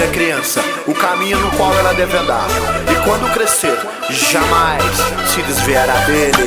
vida é criança, o caminho no qual ela deve andar, e quando crescer, jamais se desviará dele.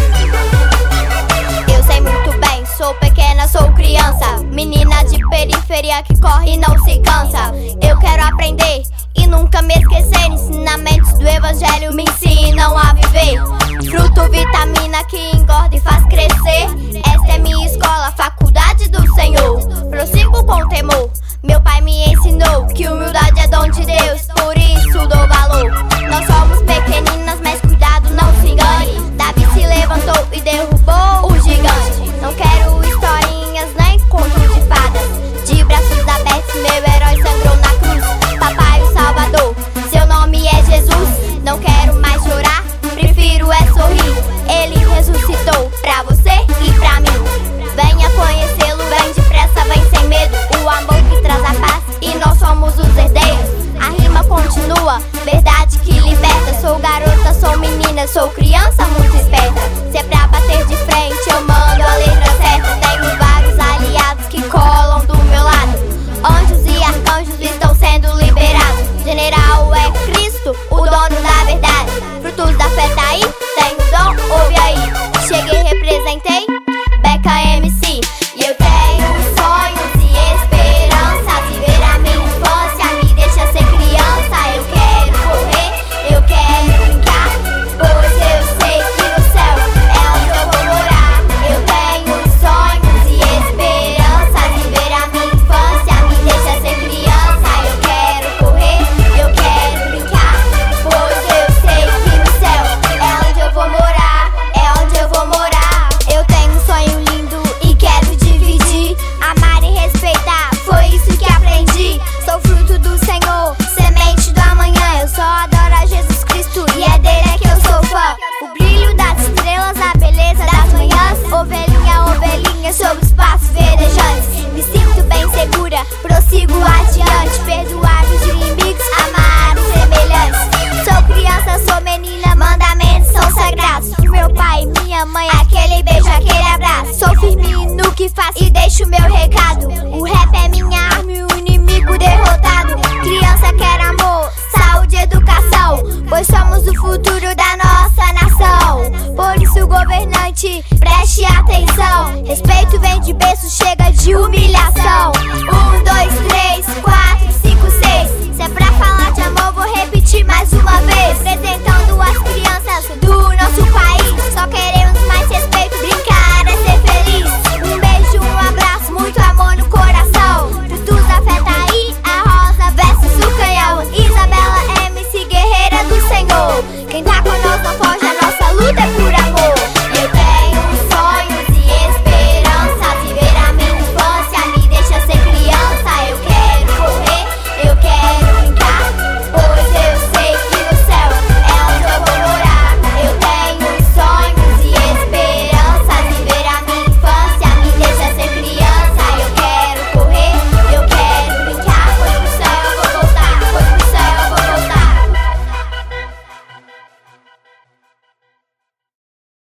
Eu sei muito bem, sou pequena, sou criança, menina de periferia que corre e não se cansa. Eu quero aprender e nunca me esquecer. Ensinamentos do evangelho me ensinam a viver. Fruto, vitamina que engorda e faz crescer. Esta é minha escola, faculdade do Senhor. Prossigo com temor, meu pai me ensinou que humildade é dom de Deus, por isso dou valor. Nós somos pequeninas, mas cuidado, não se engane. Davi se levantou e derrubou o gigante. Não quero historinhas nem conto de fadas. De braços abertos, meu herói sangrou na cruz. Papai o Salvador, seu nome é Jesus. Não quero mais chorar, prefiro é sorrir. Ele ressuscitou pra você e pra mim. Venha conhecê-lo, vem depressa, vem sem medo. O amor que traz a paz e nós somos os herdeiros. A rima continua, verdade que liberta. Sou garota, sou menina, sou criança muito esperta. Se é pra bater de frente, eu mando a letra certa. Tenho vários aliados que colam do meu lado. Anjos e arcanjos estão sendo liberados. General é Cristo, o dono da verdade. Frutos da fé tá aí, tenho dom, ouve aí. Cheguei, representei, Beca MC. E eu tenho sonhos e esperanças. Viver a minha infância me deixa ser criança. Eu quero correr, eu quero brincar, pois eu sei que no céu é onde eu vou morar. Eu tenho sonhos e esperanças. Viver a minha infância me deixa ser criança. Eu quero correr, eu quero brincar, pois eu sei que no céu é onde eu vou morar. É onde eu vou morar. Eu tenho um sonho lindo e quero dividir. Amar e respeitar, foi isso que aprendi. Sou fruto do Senhor, semente do amanhã. Eu só adoro a Jesus Cristo e é dele é que eu sou fã. O brilho das estrelas, a beleza das manhãs. Ovelhinha, ovelhinha, sobre os passos verdejantes. Me sinto bem segura, prossigo adiante. Perdoar os inimigos, amar os semelhantes. Sou criança, sou menina, mandamentos são sagrados. Meu pai, minha mãe, aquele beijo, aquele abraço. Sou firme no que faço e deixo meu recado. O rap é minha arma e o inimigo derrotado. Criança quer amor, saúde e educação, pois somos o futuro da nossa nação. Por isso, governante, preste atenção. Respeito vem de berço,